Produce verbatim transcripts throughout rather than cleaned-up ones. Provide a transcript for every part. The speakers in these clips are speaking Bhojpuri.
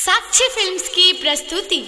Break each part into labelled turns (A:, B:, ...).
A: साक्षी फिल्म्स की प्रस्तुति।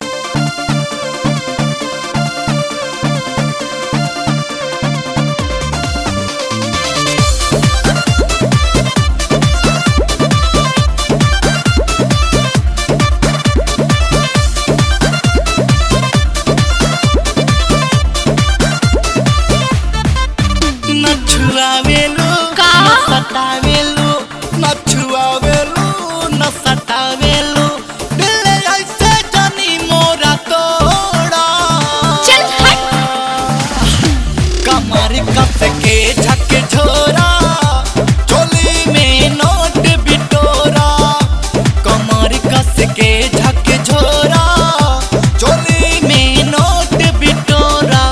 B: नछुआवेलो
A: का
B: न सतावेलो नछुआवेलो न सतावेलो दिल ऐसे जानी मोरा तोड़ा
A: चल हट।
B: कमर कस के झक झोरा चोली में नोट बिटोरा कमर कस के झक झोरा चोली में नोट बिटोरा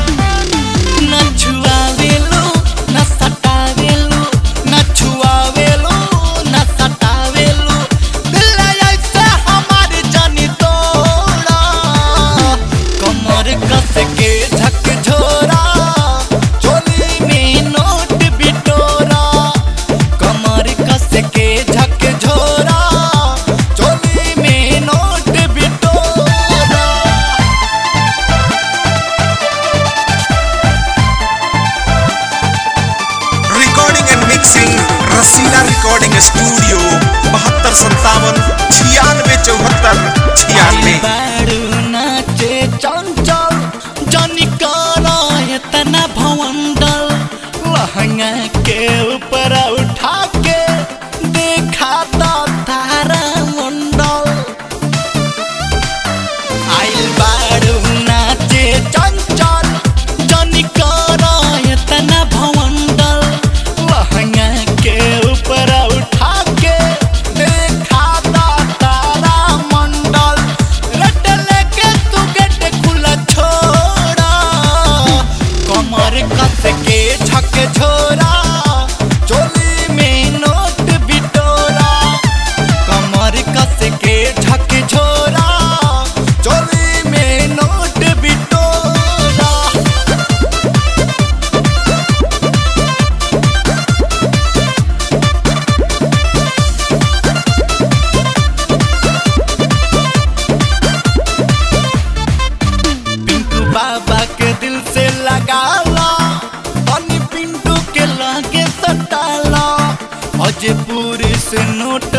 B: नछुआवेलो न सतावेलो नछुआवेलो न सतावेलो दिल ऐसे हमार जानी तोड़ा कमर कस के झक झोरा चोली में नोट बिटोरा कमर कस के झक झोरा चोली में नोट बिटोरा।
C: Recording and mixing Rasila recording studio बहत्तर संतावन छियानवे चौहत्तर छियानवे।
B: बारू नाचे चंचल जनी करा इतना भवंडल लहंगा के ऊपर उठा के देखा तो तारा मंडल आइल बारू नाचे चंचल जनी करा इतना भवंडल लहंगा के ऊपर उठा के देखा तो तारा मंडल रट लेके तू गेट खुला छोड़ा कमर कस के झक झोरा चोली में नोट बिटोरा कमर कस के झक झोरा चोली में नोट बिटोरा। पिंटू बाबा के दिल से लगाला अनि पिंटू के लागे सटाला अजय पूरी से नोट